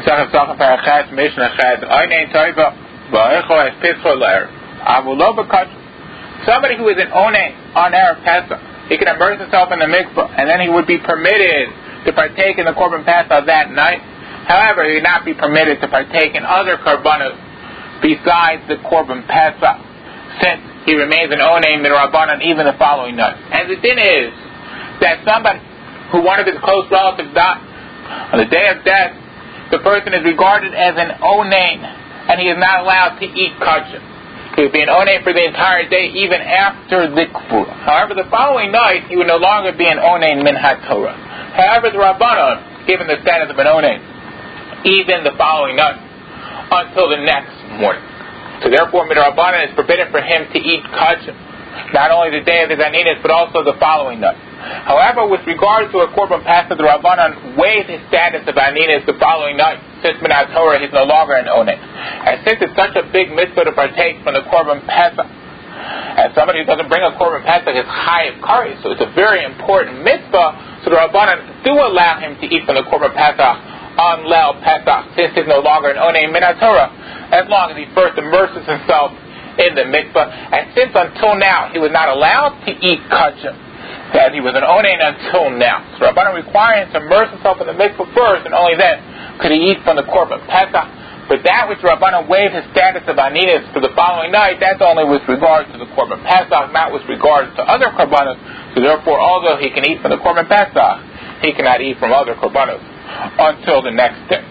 Sachem Parachat Mishnah Chet Onein Toiva V'Oicho Es Pischo L'Erev Avulo B'Kach. Somebody who is an Onein on Erev Pesach, he can immerse himself in the mikvah, and then he would be permitted to partake in the Korban Pesach that night. However, he would not be permitted to partake in other korbanos besides the Korban Pesach, since he remains an Onein Midrabanan even the following night. And the din is that somebody who one of his close relatives died on the day of death, the person is regarded as an Onein, and he is not allowed to eat kachim. He would be an Onein for the entire day, even after the Kfur. However, the following night, he would no longer be an Onein min HaTorah. However, the Rabbanon, given the status of an Onein, even the following night, until the next morning. So therefore, Midrabanan is forbidden for him to eat kachim, not only the day of his Aninus, but also the following night. However, with regard to a Korban Pesach, the Rabbanan waived his status of Aninus the following night, since min HaTorah he's no longer an Onein. And since it's such a big mitzvah to partake from the Korban Pesach, and somebody who doesn't bring a Korban Pesach is Chayiv Kari, so it's a very important mitzvah, so the Rabbanan do allow him to eat from the Korban Pesach on Leil Pesach, since he's no longer an Onein min HaTorah, as long as he first immerses himself in the mikvah. And since until now he was not allowed to eat kachim, that he was an Onein until now, so Rabbanan required him to immerse himself in the mikvah first, and only then could he eat from the Korban Pesach. But that which Rabbanan waived his status of Aninus for the following night, that's only with regard to the Korban Pesach, not with regard to other Korbanos. So therefore, although he can eat from the Korban Pesach, he cannot eat from other Korbanos until the next day.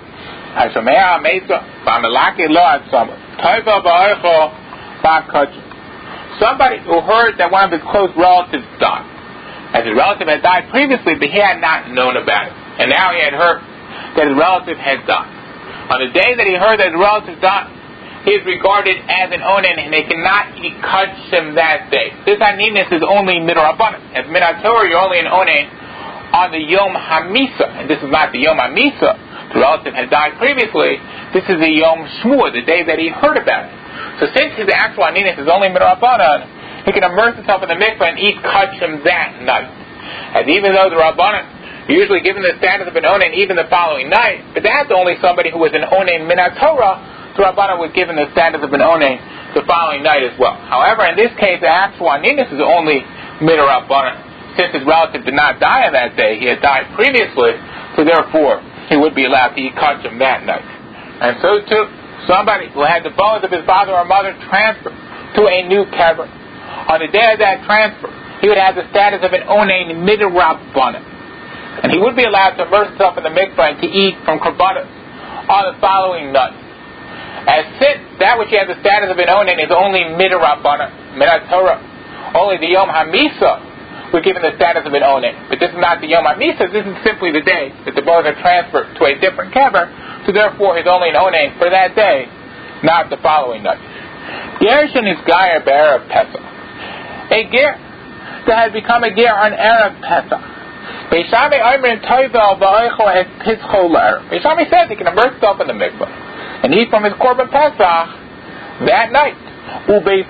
Somebody who heard that one of his close relatives died, as his relative had died previously, but he had not known about it, and now he had heard that his relative had died. On the day that he heard that his relative died, he is regarded as an Onein, and they cannot eat kachim that day. This Aninus is only Midrabanan. As min HaTorah, you're only an Onein on the Yom HaMisa, and this is not the Yom HaMisa. The relative had died previously. This is the Yom Shmuah, the day that he heard about it. So since his actual Aninus is only Midrabanan, he can immerse himself in the mikvah and eat kachim that night. And even though the Rabbanan usually given the status of an Onein even the following night, but that's only somebody who was an Onein min HaTorah, the Rabbanan was given the status of an Onein the following night as well. However, in this case, the actual Aninus is only Midrabanan. Since his relative did not die on that day, he had died previously, so therefore he would be allowed to eat kachim that night. And so too, somebody who had the bones of his father or mother transferred to a new kever, on the day of that transfer, he would have the status of an Onein Midrabanan. And he would be allowed to immerse himself in the mikvah and to eat from korbanos on the following night. As since that which he has the status of an Onein is only Midrabanan, min HaTorah, only the Yom HaMisa we're given the status of an Onein. But this is not the Yom HaMisa, this is simply the day that the bones are transferred to a different kever, so therefore he's only an Onein for that day, not the following night. Gershon is Gayer B'Erev Pesach. A ger that has become a ger on Erev Pesach. Beishami says he can immerse himself in the mikvah and eat from his Korban Pesach that night. Beis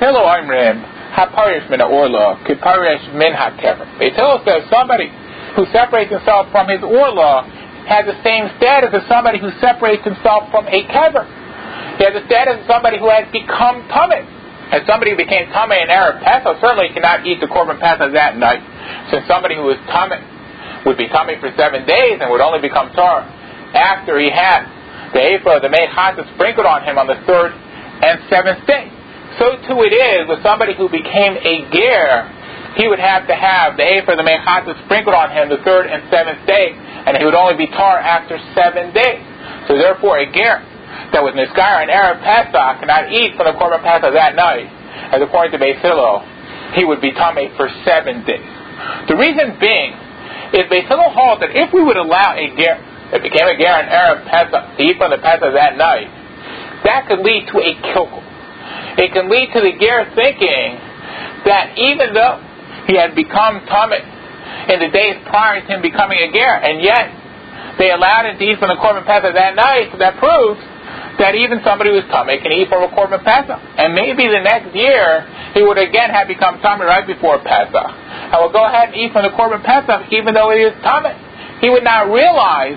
Hillel says somebody who separates himself from his orla has the same status as somebody who separates himself from a kever. He has the status of somebody who has become tameh. And somebody who became tameh in Erev Pesach certainly cannot eat the Korban Pesach that night, since somebody who is tameh would be tameh for 7 days and would only become tar after he had the ephah of the mei chatas sprinkled on him on the 3rd and 7th day. So too it is with somebody who became a ger. He would have to have the ephah of the mei chatas sprinkled on him the 3rd and 7th day, and he would only be tar after 7 days. So therefore a ger that was niskar in Erev Pesach cannot eat from the Korban Pesach that night, as according to Beis Hillel, he would be tameh for 7 days. The reason being is Beis Hillel holds that if we would allow a ger that became a ger in Erev Pesach to eat from the Pesach that night, that could lead to a kilkel. It can lead to the ger thinking that even though he had become tameh in the days prior to him becoming a ger, and yet they allowed him to eat from the Korban Pesach that night, so that proves that even somebody who was tameh can eat from a Korban Pesach. And maybe the next year he would again have become tameh right before Pesach, and will go ahead and eat from the Korban Pesach even though he is tameh. He would not realize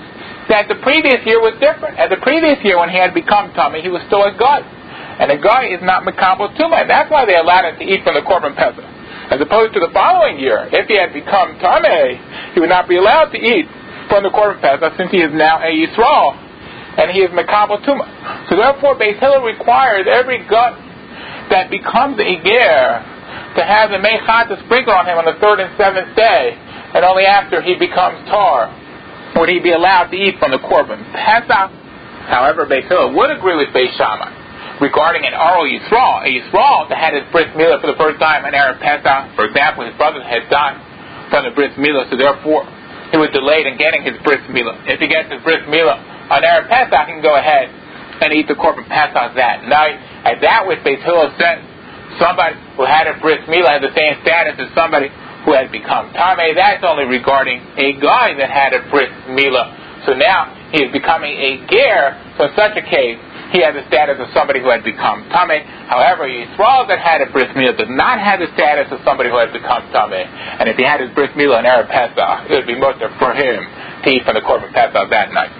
that the previous year was different. At the previous year, when he had become tummy, he was still a guy. And a guy is not Mekabel Tumah. That's why they allowed him to eat from the Korban Pesach. As opposed to the following year, if he had become tummy, he would not be allowed to eat from the Korban Pesach, since he is now a Yisrael, and he is Mekabel Tumah. So therefore, Beis Hillel requires every gut that becomes a ger to have the Mechatza sprinkled on him on the 3rd and 7th day, and only after he becomes tar would he be allowed to eat from the Korban Pesach. However, Beis Hillel would agree with Beis Shammai regarding an Aro Yisrael, a Yisrael that had his Bris Milah for the first time on Erev Pesach. For example, his brother had died from the Bris Milah, so therefore he was delayed in getting his Bris Milah. If he gets his Bris Milah on Erev Pesach, he can go ahead and eat the Korban Pesach that night. And that which Beis Hillel said, somebody who had a Bris Milah had the same status as somebody who had become Tameh. That's only regarding a guy that had a Bris Milah. So now he is becoming a ger, so in such a case, he has the status of somebody who had become Tameh. However, Yisrael that had a Bris Milah does not have the status of somebody who had become Tameh. And if he had his Bris Milah on Erev Pesach, it would be mutter for him to eat from the Korban Pesach that night.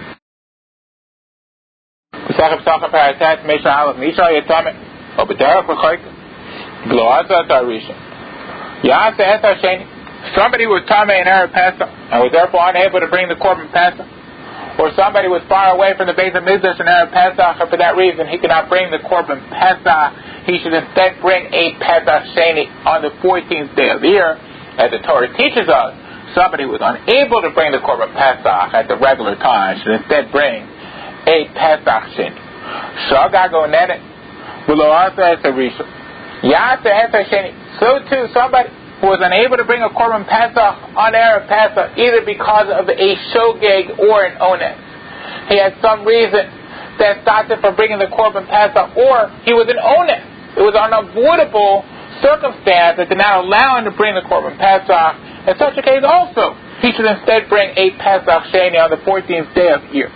Somebody was Tameh in Erev Pesach and was therefore unable to bring the Korban Pesach, or somebody was far away from the Beis HaMikdash in Erev Pesach, and for that reason he cannot bring the Korban Pesach, he should instead bring a Pesach Sheni on the 14th day of the year. As the Torah teaches us, somebody who was unable to bring the Korban Pesach at the regular time should instead bring a Pesach Sheni. Shagago Nenet, Buloasa Esarisha, Yasa Esa Sheni. So too, somebody who was unable to bring a Korban Pesach on Erev Pesach, either because of a shogeg or an ones. He had some reason that stopped him from bringing the Korban Pesach, or he was an ones. It was an unavoidable circumstance that did not allow him to bring the Korban Pesach. In such a case also, he should instead bring a Pesach Sheni on the 14th day of the year.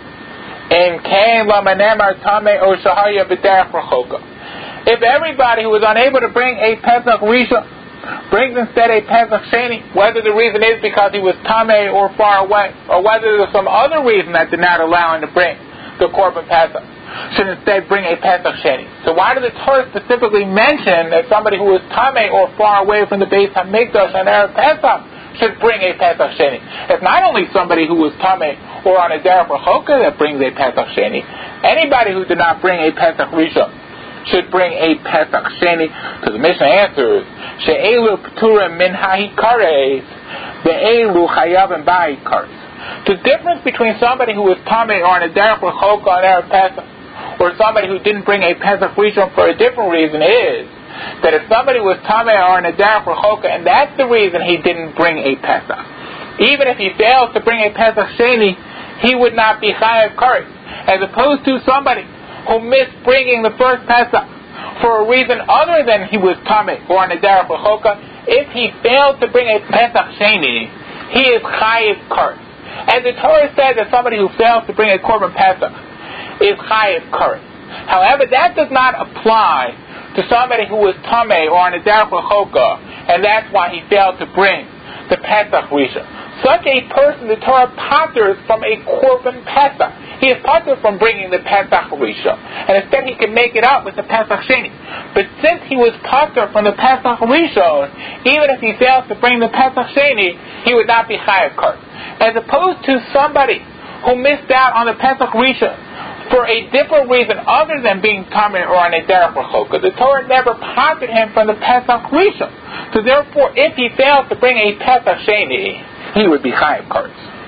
If everybody who was unable to bring a Pesach Rishon brings instead a Pesach Sheni, whether the reason is because he was Tameh or far away, or whether there's some other reason that did not allow him to bring the Korban Pesach, should instead bring a Pesach Sheni. So why did the Torah specifically mention that somebody who was Tameh or far away from the Beis HaMikdash on Erev Pesach should bring a Pesach Sheni? It's not only somebody who was Tameh or on a Derech Rechoka that brings a Pesach Sheni. Anybody who did not bring a Pesach Rishon should bring a Pesach Sheni. So the Mishnah answers, She'elu P'turim min ha'hikares, ve'elu chayavim ba'hikares. The difference between somebody who was Tameh or on a Derech Rechoka on Erev Pesach, or somebody who didn't bring a Pesach Rishon for a different reason, is that if somebody was Tameh or on a Derech Rechoka, and that's the reason he didn't bring a Pesach, even if he fails to bring a Pesach Sheni, he would not be chayav kares, as opposed to somebody who missed bringing the first Pesach for a reason other than he was Tameh or on a Derech Rechoka. If he failed to bring a Pesach Sheni, he is chayav kares. As the Torah said that somebody who fails to bring a Korban Pesach is chayav kares. However, that does not apply to somebody who was Tameh or on a Derech Rechoka, and that's why he failed to bring the Pesach Rishon. Such a person, the Torah paters from a Korban Pesach. He is pater from bringing the Pesach Rishon, and instead he can make it up with the Pesach Sheni. But since he was pater from the Pesach Rishon, even if he fails to bring the Pesach Sheni, he would not be chayav kares. As opposed to somebody who missed out on the Pesach Rishon for a different reason other than being Tameh or on a Derech Rechoka, the Torah never patered him from the Pesach Rishon. So therefore, if he fails to bring a Pesach Sheni, he would be chayav kares.